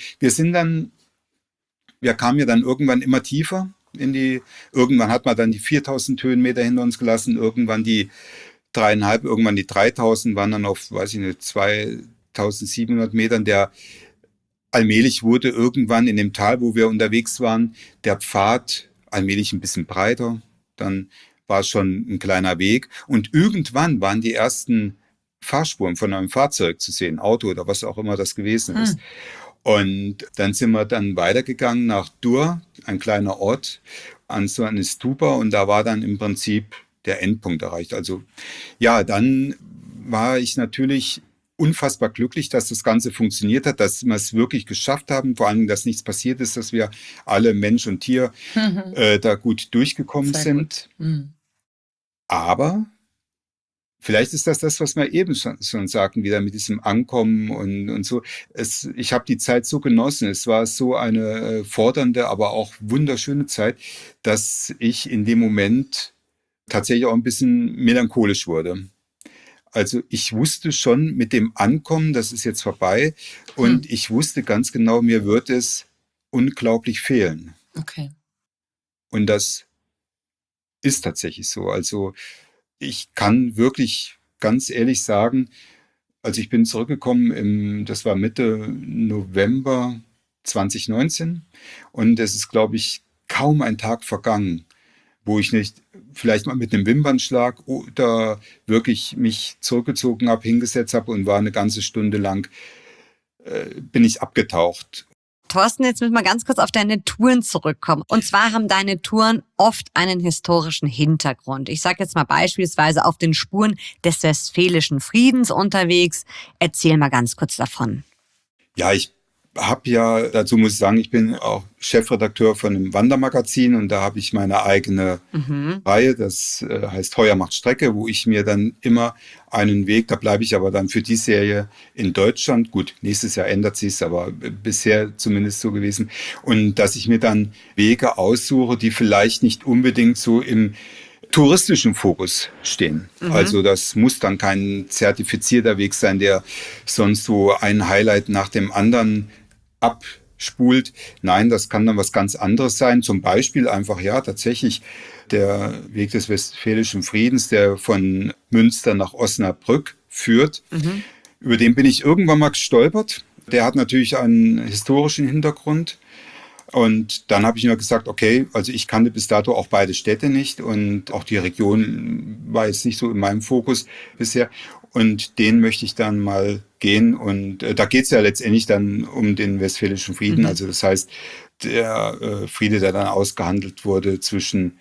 wir kamen ja dann irgendwann immer tiefer irgendwann hat man dann die 4000 Höhenmeter hinter uns gelassen, irgendwann die 3,5, irgendwann die 3000, waren dann auf, 2700 Metern. Allmählich wurde irgendwann in dem Tal, wo wir unterwegs waren, der Pfad allmählich ein bisschen breiter. Dann war es schon ein kleiner Weg. Und irgendwann waren die ersten Fahrspuren von einem Fahrzeug zu sehen, Auto oder was auch immer das gewesen ist. Und dann sind wir dann weitergegangen nach Dur, ein kleiner Ort, an so eine Stupa. Und da war dann im Prinzip der Endpunkt erreicht. Also dann war ich natürlich unfassbar glücklich, dass das Ganze funktioniert hat, dass wir es wirklich geschafft haben, vor allem, dass nichts passiert ist, dass wir alle, Mensch und Tier, da gut durchgekommen sind. Gut. Aber vielleicht ist das, was wir eben schon sagten, wieder mit diesem Ankommen und so. Ich habe die Zeit so genossen. Es war so eine fordernde, aber auch wunderschöne Zeit, dass ich in dem Moment tatsächlich auch ein bisschen melancholisch wurde. Also ich wusste schon mit dem Ankommen, das ist jetzt vorbei. Und ich wusste ganz genau, mir wird es unglaublich fehlen. Okay. Und das ist tatsächlich so. Also ich kann wirklich ganz ehrlich sagen, also ich bin zurückgekommen, das war Mitte November 2019. Und es ist, glaube ich, kaum ein Tag vergangen, wo ich nicht vielleicht mal mit einem Wimpernschlag oder wirklich mich zurückgezogen habe, hingesetzt habe und war eine ganze Stunde lang, bin ich abgetaucht. Thorsten, jetzt müssen wir ganz kurz auf deine Touren zurückkommen. Und zwar haben deine Touren oft einen historischen Hintergrund. Ich sage jetzt mal beispielsweise auf den Spuren des Westfälischen Friedens unterwegs. Erzähl mal ganz kurz davon. Ja, dazu muss ich sagen, ich bin auch Chefredakteur von einem Wandermagazin und da habe ich meine eigene Reihe, das heißt Heuer macht Strecke, wo ich mir dann immer einen Weg, da bleibe ich aber dann für die Serie in Deutschland, gut, nächstes Jahr ändert sich's, aber bisher zumindest so gewesen, und dass ich mir dann Wege aussuche, die vielleicht nicht unbedingt so im touristischen Fokus stehen. Also das muss dann kein zertifizierter Weg sein, der sonst so ein Highlight nach dem anderen abspult. Nein, das kann dann was ganz anderes sein. Zum Beispiel einfach, tatsächlich der Weg des Westfälischen Friedens, der von Münster nach Osnabrück führt. Über den bin ich irgendwann mal gestolpert. Der hat natürlich einen historischen Hintergrund. Und dann habe ich mir gesagt, okay, also ich kannte bis dato auch beide Städte nicht und auch die Region war jetzt nicht so in meinem Fokus bisher. Und den möchte ich dann mal gehen. Und da geht es ja letztendlich dann um den Westfälischen Frieden. Also das heißt, der Friede, der dann ausgehandelt wurde zwischen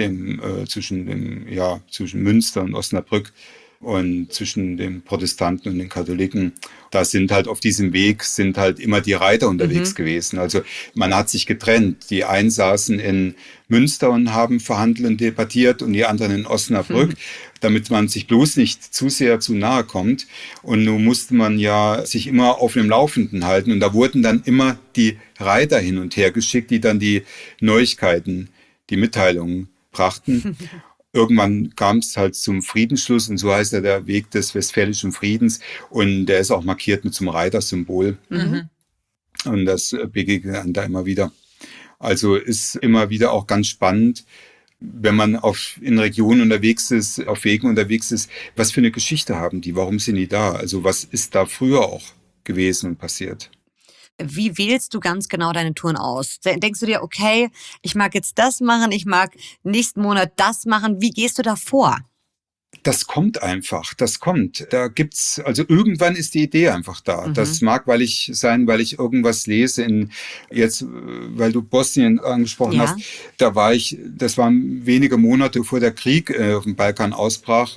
Münster und Osnabrück und zwischen den Protestanten und den Katholiken. Da sind halt auf diesem Weg immer die Reiter unterwegs gewesen. Also man hat sich getrennt. Die einen saßen in Münster und haben verhandelt und debattiert und die anderen in Osnabrück, damit man sich bloß nicht zu sehr zu nahe kommt. Und nun musste man ja sich immer auf dem Laufenden halten. Und da wurden dann immer die Reiter hin und her geschickt, die dann die Neuigkeiten, die Mitteilungen brachten. Irgendwann kam es halt zum Friedensschluss und so heißt er der Weg des Westfälischen Friedens und der ist auch markiert mit so einem Reitersymbol. Und das begegnet dann da immer wieder. Also ist immer wieder auch ganz spannend, wenn man in Regionen unterwegs ist, auf Wegen unterwegs ist, was für eine Geschichte haben die, warum sind die da? Also was ist da früher auch gewesen und passiert? Wie wählst du ganz genau deine Touren aus? Denkst du dir, okay, ich mag jetzt das machen, ich mag nächsten Monat das machen. Wie gehst du da vor? Das kommt einfach, das kommt. Da gibt's, also irgendwann ist die Idee einfach da. Das mag, weil ich irgendwas lese weil du Bosnien angesprochen hast, das waren wenige Monate vor der Krieg auf dem Balkan ausbrach,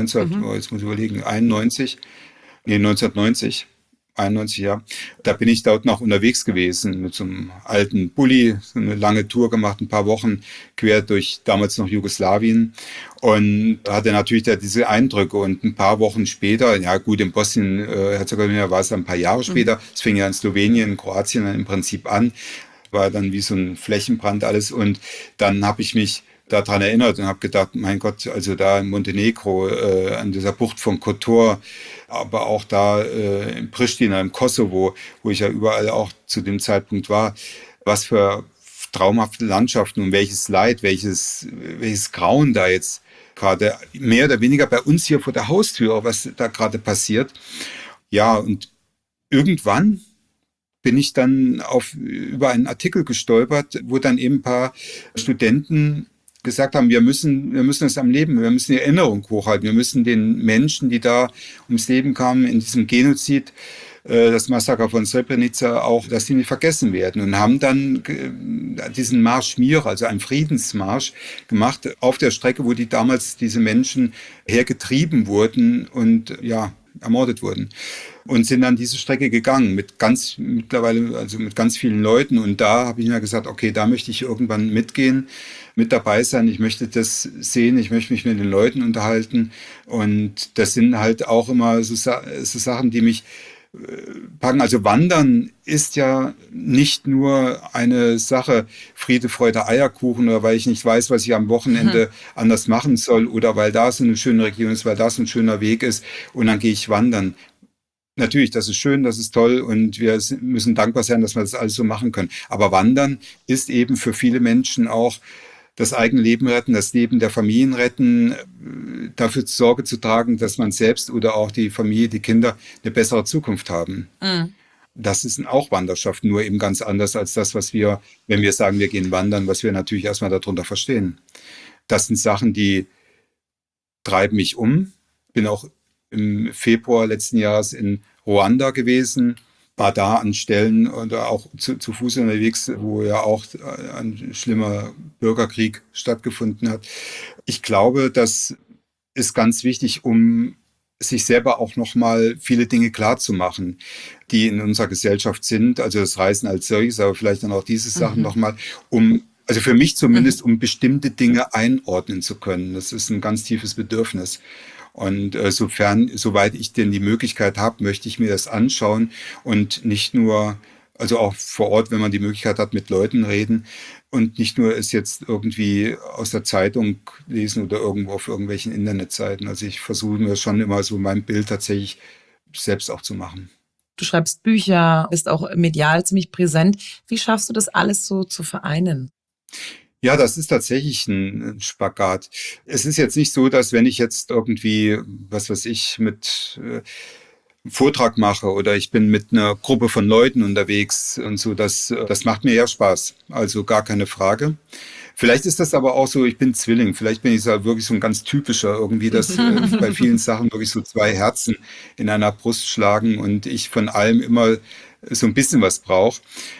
1990. Ja. Da bin ich dort noch unterwegs gewesen mit so einem alten Bulli, so eine lange Tour gemacht, ein paar Wochen quer durch damals noch Jugoslawien und hatte natürlich da diese Eindrücke und ein paar Wochen später, ja gut, in Bosnien-Herzegowina war es dann ein paar Jahre später, es fing ja in Slowenien, Kroatien dann im Prinzip an, war dann wie so ein Flächenbrand alles und dann habe ich mich daran erinnert und habe gedacht, mein Gott, also da in Montenegro, an dieser Bucht von Kotor, aber auch da in Pristina, im Kosovo, wo ich ja überall auch zu dem Zeitpunkt war, was für traumhafte Landschaften und welches Leid, welches Grauen da jetzt gerade mehr oder weniger bei uns hier vor der Haustür, was da gerade passiert. Ja, und irgendwann bin ich dann über einen Artikel gestolpert, wo dann eben ein paar Studenten gesagt haben, wir müssen es am Leben, wir müssen die Erinnerung hochhalten, wir müssen den Menschen, die da ums Leben kamen in diesem Genozid, das Massaker von Srebrenica auch, dass die nicht vergessen werden und haben dann diesen Marsch Mir, also einen Friedensmarsch gemacht auf der Strecke, wo diese Menschen hergetrieben wurden und ja, ermordet wurden. Und sind dann diese Strecke gegangen mit ganz vielen Leuten. Und da habe ich mir gesagt, okay, da möchte ich irgendwann mitgehen, mit dabei sein. Ich möchte das sehen, ich möchte mich mit den Leuten unterhalten. Und das sind halt auch immer so Sachen, die mich packen. Also Wandern ist ja nicht nur eine Sache, Friede, Freude, Eierkuchen, oder weil ich nicht weiß, was ich am Wochenende anders machen soll oder weil da so eine schöne Region ist, weil da so ein schöner Weg ist und dann gehe ich wandern. Natürlich, das ist schön, das ist toll und wir müssen dankbar sein, dass wir das alles so machen können. Aber Wandern ist eben für viele Menschen auch das eigene Leben retten, das Leben der Familien retten, dafür Sorge zu tragen, dass man selbst oder auch die Familie, die Kinder eine bessere Zukunft haben. Mhm. Das ist auch Wanderschaft, nur eben ganz anders als das, was wir, wenn wir sagen, wir gehen wandern, was wir natürlich erstmal darunter verstehen. Das sind Sachen, die treiben mich um. Bin auch im Februar letzten Jahres in Ruanda gewesen, war da an Stellen oder auch zu Fuß unterwegs, wo ja auch ein schlimmer Bürgerkrieg stattgefunden hat. Ich glaube, das ist ganz wichtig, um sich selber auch nochmal viele Dinge klar zu machen, die in unserer Gesellschaft sind. Also das Reisen als solches, aber vielleicht dann auch diese Sachen nochmal, also für mich zumindest, um bestimmte Dinge einordnen zu können. Das ist ein ganz tiefes Bedürfnis. Und soweit ich denn die Möglichkeit habe, möchte ich mir das anschauen und nicht nur, also auch vor Ort, wenn man die Möglichkeit hat, mit Leuten reden und nicht nur es jetzt irgendwie aus der Zeitung lesen oder irgendwo auf irgendwelchen Internetseiten. Also ich versuche mir schon immer so mein Bild tatsächlich selbst auch zu machen. Du schreibst Bücher, bist auch medial ziemlich präsent. Wie schaffst du das alles so zu vereinen? Ja, das ist tatsächlich ein Spagat. Es ist jetzt nicht so, dass wenn ich jetzt irgendwie, was weiß ich, mit einem Vortrag mache oder ich bin mit einer Gruppe von Leuten unterwegs und so, das macht mir ja Spaß. Also gar keine Frage. Vielleicht ist das aber auch so, ich bin Zwilling, vielleicht bin ich so wirklich so ein ganz typischer irgendwie, dass bei vielen Sachen wirklich so zwei Herzen in einer Brust schlagen und ich von allem immer so ein bisschen was brauche.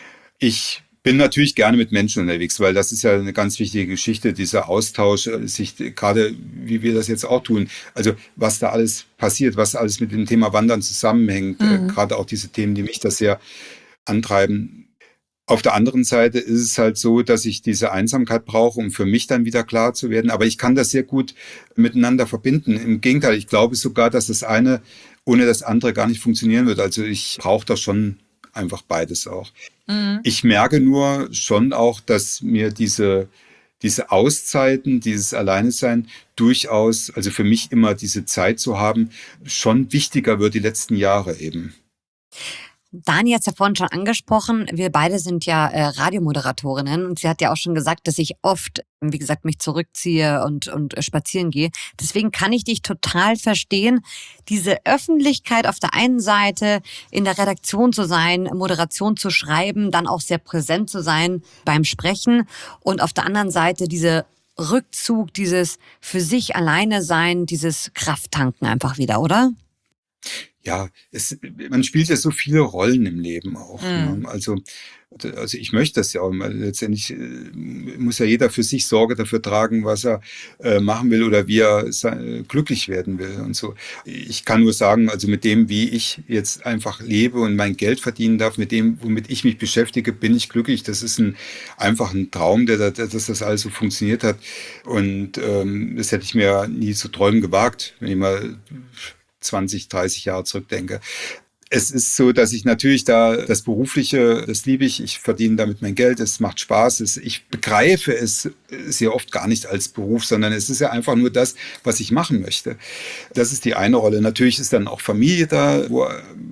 Ich bin natürlich gerne mit Menschen unterwegs, weil das ist ja eine ganz wichtige Geschichte, dieser Austausch, sich gerade, wie wir das jetzt auch tun, also was da alles passiert, was alles mit dem Thema Wandern zusammenhängt, gerade auch diese Themen, die mich das sehr antreiben. Auf der anderen Seite ist es halt so, dass ich diese Einsamkeit brauche, um für mich dann wieder klar zu werden, aber ich kann das sehr gut miteinander verbinden. Im Gegenteil, ich glaube sogar, dass das eine ohne das andere gar nicht funktionieren wird. Also ich brauche da schon einfach beides auch. Ich merke nur schon auch, dass mir diese Auszeiten, dieses Alleinesein durchaus, also für mich immer diese Zeit zu haben, schon wichtiger wird die letzten Jahre eben. Dani hat es ja vorhin schon angesprochen, wir beide sind ja Radiomoderatorinnen und sie hat ja auch schon gesagt, dass ich oft, wie gesagt, mich zurückziehe und spazieren gehe. Deswegen kann ich dich total verstehen, diese Öffentlichkeit auf der einen Seite in der Redaktion zu sein, Moderation zu schreiben, dann auch sehr präsent zu sein beim Sprechen und auf der anderen Seite diese Rückzug, dieses für sich alleine sein, dieses Krafttanken einfach wieder, oder? Ja, man spielt ja so viele Rollen im Leben auch. Ne? Also ich möchte das ja auch. Letztendlich muss ja jeder für sich Sorge dafür tragen, was er machen will oder wie er glücklich werden will und so. Ich kann nur sagen, also mit dem, wie ich jetzt einfach lebe und mein Geld verdienen darf, mit dem, womit ich mich beschäftige, bin ich glücklich. Das ist einfach ein Traum, dass das alles so funktioniert hat. Und das hätte ich mir nie zu träumen gewagt, wenn ich mal 20, 30 Jahre zurückdenke. Es ist so, dass ich natürlich da das Berufliche, das liebe ich verdiene damit mein Geld, es macht Spaß, ich begreife es sehr oft gar nicht als Beruf, sondern es ist ja einfach nur das, was ich machen möchte. Das ist die eine Rolle. Natürlich ist dann auch Familie da, wo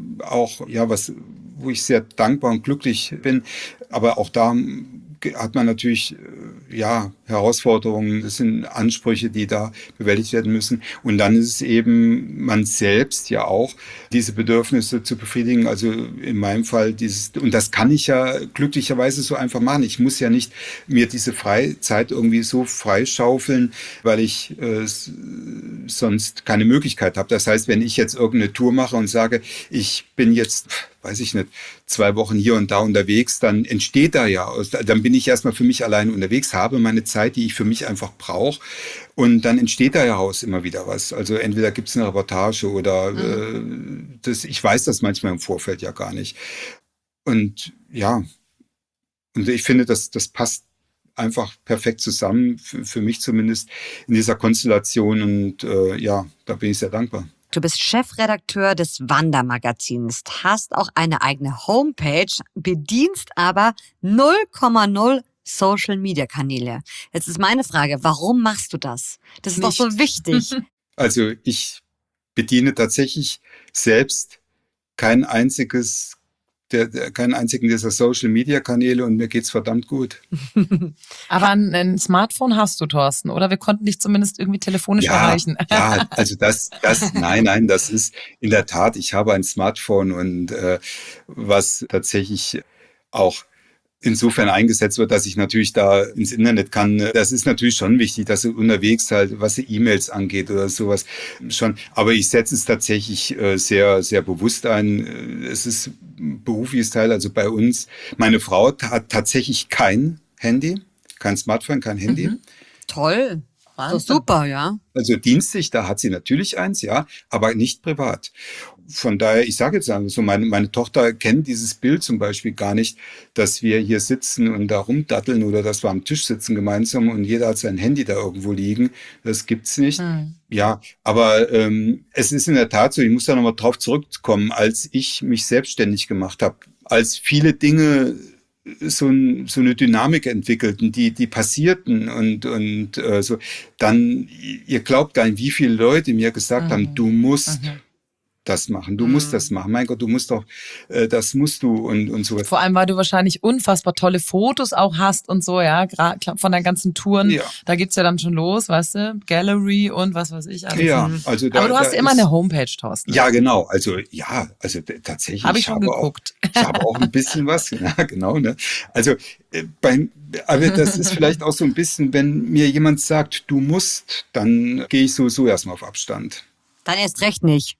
ich sehr dankbar und glücklich bin, aber auch da hat man natürlich Herausforderungen, das sind Ansprüche, die da bewältigt werden müssen. Und dann ist es eben man selbst ja auch, diese Bedürfnisse zu befriedigen. Also in meinem Fall und das kann ich ja glücklicherweise so einfach machen. Ich muss ja nicht mir diese Freizeit irgendwie so freischaufeln, weil ich sonst keine Möglichkeit habe. Das heißt, wenn ich jetzt irgendeine Tour mache und sage, ich bin jetzt, weiß ich nicht, 2 Wochen hier und da unterwegs, dann entsteht dann bin ich erstmal für mich alleine unterwegs, habe meine Zeit, die ich für mich einfach brauche, und dann entsteht da ja immer wieder was. Also entweder gibt es eine Reportage oder ich weiß das manchmal im Vorfeld ja gar nicht. Und ja, und ich finde, das passt einfach perfekt zusammen, für mich zumindest in dieser Konstellation, und da bin ich sehr dankbar. Du bist Chefredakteur des Wandermagazins, hast auch eine eigene Homepage, bedienst aber 0,0 Social-Media-Kanäle. Jetzt ist meine Frage, warum machst du das? Das ist doch so wichtig. Also ich bediene tatsächlich selbst keinen einzigen dieser Social-Media-Kanäle, und mir geht's verdammt gut. Aber ein Smartphone hast du, Thorsten, oder? Wir konnten dich zumindest irgendwie telefonisch erreichen. Ja, also nein, das ist in der Tat, ich habe ein Smartphone, und was tatsächlich auch insofern eingesetzt wird, dass ich natürlich da ins Internet kann. Das ist natürlich schon wichtig, dass du unterwegs halt, was die E-Mails angeht oder sowas schon. Aber ich setze es tatsächlich sehr, sehr bewusst ein. Es ist ein berufliches Teil, also bei uns. Meine Frau hat tatsächlich kein Handy, kein Smartphone, kein Handy. Toll. So super, ja. Also dienstlich, da hat sie natürlich eins, ja, aber nicht privat. Von daher, ich sage jetzt einfach so, meine Tochter kennt dieses Bild zum Beispiel gar nicht, dass wir hier sitzen und da rumdatteln oder dass wir am Tisch sitzen gemeinsam und jeder hat sein Handy da irgendwo liegen. Das gibt's nicht. Ja, aber es ist in der Tat so, ich muss da nochmal drauf zurückkommen, als ich mich selbstständig gemacht habe, als viele Dinge so eine Dynamik entwickelten, die passierten und so, dann, ihr glaubt gar nicht, wie viele Leute mir gesagt haben, du musst das machen, du musst das machen, mein Gott, du musst doch, das musst du und so. Vor allem, weil du wahrscheinlich unfassbar tolle Fotos auch hast und so, ja, von deinen ganzen Touren, Ja. Da geht's ja dann schon los, weißt du, Gallery und was weiß ich alles. Ja, also Aber du hast immer eine Homepage, Thorsten. Ja, genau, also tatsächlich. Habe ich schon geguckt. Ich habe auch ein bisschen was, ja, genau, ne? Also aber das ist vielleicht auch so ein bisschen, wenn mir jemand sagt, du musst, dann gehe ich sowieso erstmal auf Abstand. Dann erst recht nicht.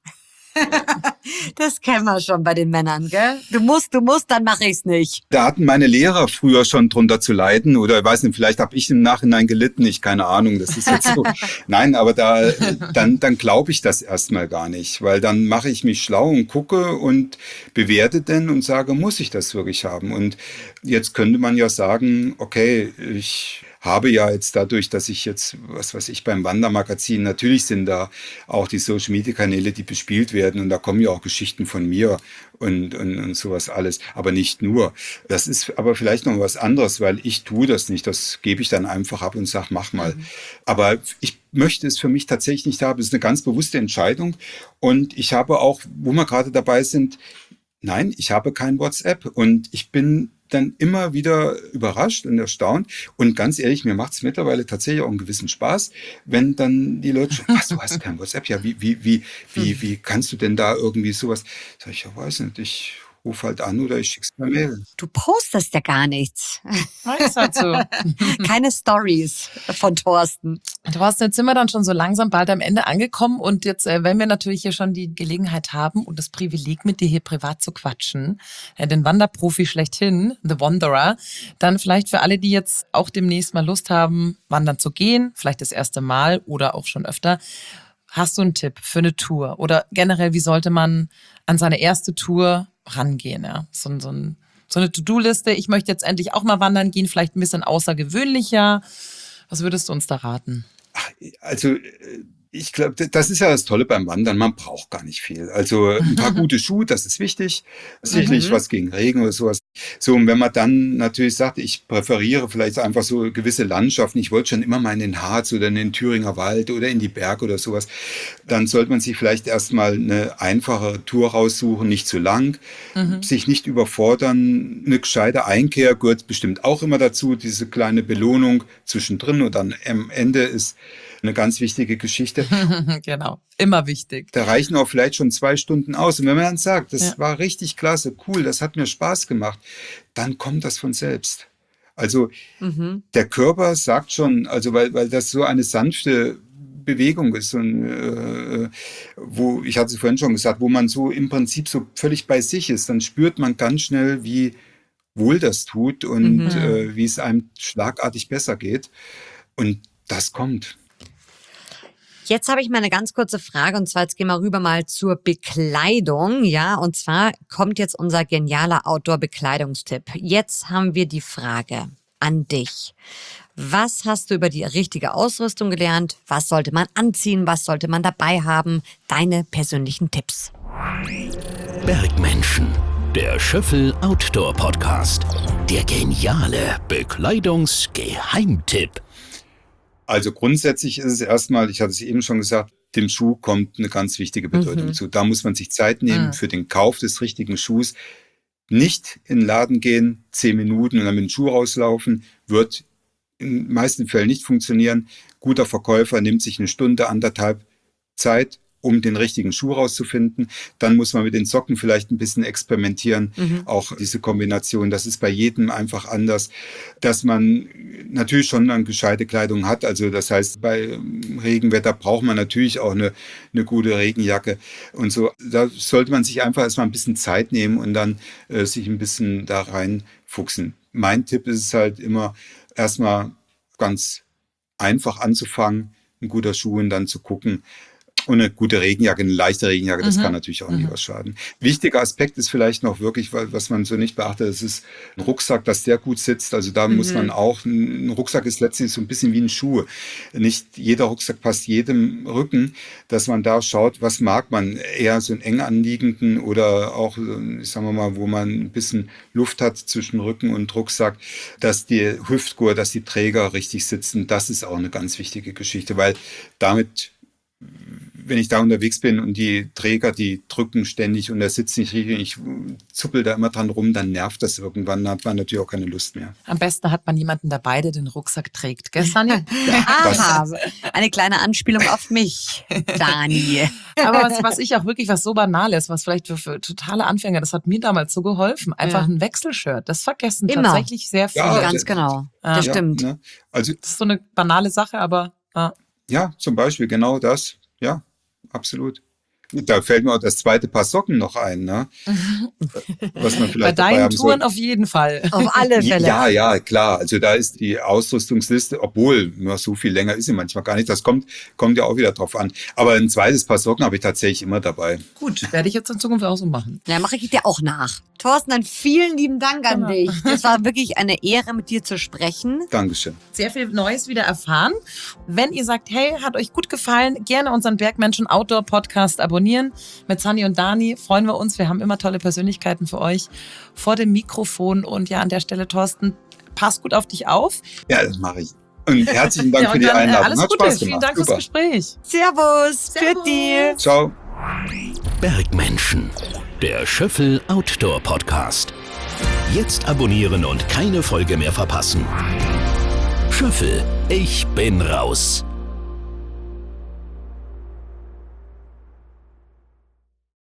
Das kennen wir schon bei den Männern, gell? Du musst, dann mache ich's nicht. Da hatten meine Lehrer früher schon drunter zu leiden, oder ich weiß nicht, vielleicht habe ich im Nachhinein gelitten, keine Ahnung, das ist jetzt so. Nein, aber dann glaube ich das erstmal gar nicht, weil dann mache ich mich schlau und gucke und bewerte denn und sage, muss ich das wirklich haben? Und jetzt könnte man ja sagen, okay, ich habe ja jetzt dadurch, dass ich jetzt, was weiß ich, beim Wandermagazin, natürlich sind da auch die Social-Media-Kanäle, die bespielt werden, und da kommen ja auch Geschichten von mir und sowas alles, aber nicht nur. Das ist aber vielleicht noch was anderes, weil ich tue das nicht, das gebe ich dann einfach ab und sage, mach mal. Aber ich möchte es für mich tatsächlich nicht haben, das ist eine ganz bewusste Entscheidung, und ich habe auch, wo wir gerade dabei sind, nein, ich habe kein WhatsApp, und ich bin dann immer wieder überrascht und erstaunt. Und ganz ehrlich, mir macht es mittlerweile tatsächlich auch einen gewissen Spaß, wenn dann die Leute sagen, was, du hast kein WhatsApp? Ja, wie kannst du denn da irgendwie sowas? Sag ich, ja, weiß nicht, ich ruf halt an oder ich schick's per Mail. Du postest ja gar nichts. Ist halt so. Keine Stories von Thorsten. Thorsten, jetzt sind wir dann schon so langsam bald am Ende angekommen und jetzt, wenn wir natürlich hier schon die Gelegenheit haben und das Privileg, mit dir hier privat zu quatschen, den Wanderprofi schlechthin, The Wanderer, dann vielleicht für alle, die jetzt auch demnächst mal Lust haben, wandern zu gehen, vielleicht das erste Mal oder auch schon öfter, hast du einen Tipp für eine Tour? Oder generell, wie sollte man an seine erste Tour rangehen? Ja? So eine To-Do-Liste, ich möchte jetzt endlich auch mal wandern gehen, vielleicht ein bisschen außergewöhnlicher. Was würdest du uns da raten? Also ich glaube, das ist ja das Tolle beim Wandern, man braucht gar nicht viel. Also ein paar gute Schuhe, das ist wichtig. Sicherlich was gegen Regen oder sowas. So, und wenn man dann natürlich sagt, ich präferiere vielleicht einfach so gewisse Landschaften, ich wollte schon immer mal in den Harz oder in den Thüringer Wald oder in die Berge oder sowas, dann sollte man sich vielleicht erstmal eine einfache Tour raussuchen, nicht zu lang, sich nicht überfordern. Eine gescheite Einkehr gehört bestimmt auch immer dazu, diese kleine Belohnung zwischendrin und dann am Ende ist eine ganz wichtige Geschichte. Genau, immer wichtig. Da reichen auch vielleicht schon 2 Stunden aus. Und wenn man dann sagt, das war richtig klasse, cool, das hat mir Spaß gemacht, dann kommt das von selbst. Also der Körper sagt schon, also weil das so eine sanfte Bewegung ist und wo, ich hatte es vorhin schon gesagt, wo man so im Prinzip so völlig bei sich ist, dann spürt man ganz schnell, wie wohl das tut und wie es einem schlagartig besser geht. Und das kommt. Jetzt habe ich mal eine ganz kurze Frage und zwar jetzt gehen wir rüber mal zur Bekleidung, ja, und zwar kommt jetzt unser genialer Outdoor-Bekleidungstipp. Jetzt haben wir die Frage an dich. Was hast du über die richtige Ausrüstung gelernt? Was sollte man anziehen? Was sollte man dabei haben? Deine persönlichen Tipps. Bergmenschen, der Schöffel Outdoor Podcast. Der geniale Bekleidungsgeheimtipp. Also grundsätzlich ist es erstmal, ich hatte es eben schon gesagt, dem Schuh kommt eine ganz wichtige Bedeutung zu. Da muss man sich Zeit nehmen für den Kauf des richtigen Schuhs. Nicht in den Laden gehen, 10 Minuten und dann mit dem Schuh rauslaufen, wird in den meisten Fällen nicht funktionieren. Guter Verkäufer nimmt sich 1 Stunde, 1,5 Zeit, um den richtigen Schuh rauszufinden. Dann muss man mit den Socken vielleicht ein bisschen experimentieren. Auch diese Kombination, das ist bei jedem einfach anders. Dass man natürlich schon eine gescheite Kleidung hat. Also das heißt, bei Regenwetter braucht man natürlich auch eine gute Regenjacke. Und so, da sollte man sich einfach erstmal ein bisschen Zeit nehmen und dann sich ein bisschen da reinfuchsen. Mein Tipp ist es halt immer, erstmal ganz einfach anzufangen, ein guter Schuh und dann zu gucken, und eine gute Regenjacke, eine leichte Regenjacke, das kann natürlich auch nie was schaden. Wichtiger Aspekt ist vielleicht noch wirklich, was man so nicht beachtet, das ist ein Rucksack, das sehr gut sitzt. Also da muss man auch, ein Rucksack ist letztlich so ein bisschen wie ein Schuh. Nicht jeder Rucksack passt jedem Rücken, dass man da schaut, was mag man, eher so einen eng anliegenden oder auch, sagen wir mal, wo man ein bisschen Luft hat zwischen Rücken und Rucksack, dass die Hüftgurt, dass die Träger richtig sitzen, das ist auch eine ganz wichtige Geschichte, weil damit, wenn ich da unterwegs bin und die Träger, die drücken ständig und der sitzt nicht richtig und ich zuppel da immer dran rum, dann nervt das irgendwann, dann hat man natürlich auch keine Lust mehr. Am besten hat man jemanden dabei, der den Rucksack trägt. Gell, Sanni? Aha, eine kleine Anspielung auf mich, Dani. Aber was ich auch wirklich, was so banal ist, was vielleicht für totale Anfänger, das hat mir damals so geholfen, einfach ein Wechselshirt. Das vergessen tatsächlich sehr viele. Ja, ganz genau, das stimmt. Ne? Also, das ist so eine banale Sache, aber... Ja, zum Beispiel genau das. Ja, absolut. Da fällt mir auch das zweite Paar Socken noch ein, ne? Was man vielleicht bei deinen Touren auf jeden Fall. Auf alle Fälle. Ja, klar. Also da ist die Ausrüstungsliste, obwohl so viel länger ist sie manchmal gar nicht. Das kommt ja auch wieder drauf an. Aber ein zweites Paar Socken habe ich tatsächlich immer dabei. Gut, werde ich jetzt in Zukunft auch so machen. Ja, mache ich dir auch nach. Thorsten, dann vielen lieben Dank an dich. Das war wirklich eine Ehre, mit dir zu sprechen. Dankeschön. Sehr viel Neues wieder erfahren. Wenn ihr sagt, hey, hat euch gut gefallen, gerne unseren Bergmenschen Outdoor Podcast abonnieren. Mit Sanni und Dani freuen wir uns. Wir haben immer tolle Persönlichkeiten für euch vor dem Mikrofon. Und ja, an der Stelle, Thorsten, pass gut auf dich auf. Ja, das mache ich. Und herzlichen Dank für die Einladung. Alles Hat Gute. Spaß gemacht. Vielen Dank fürs Gespräch. Servus. Für dir. Ciao. Bergmenschen, der Schöffel Outdoor Podcast. Jetzt abonnieren und keine Folge mehr verpassen. Schöffel, ich bin raus.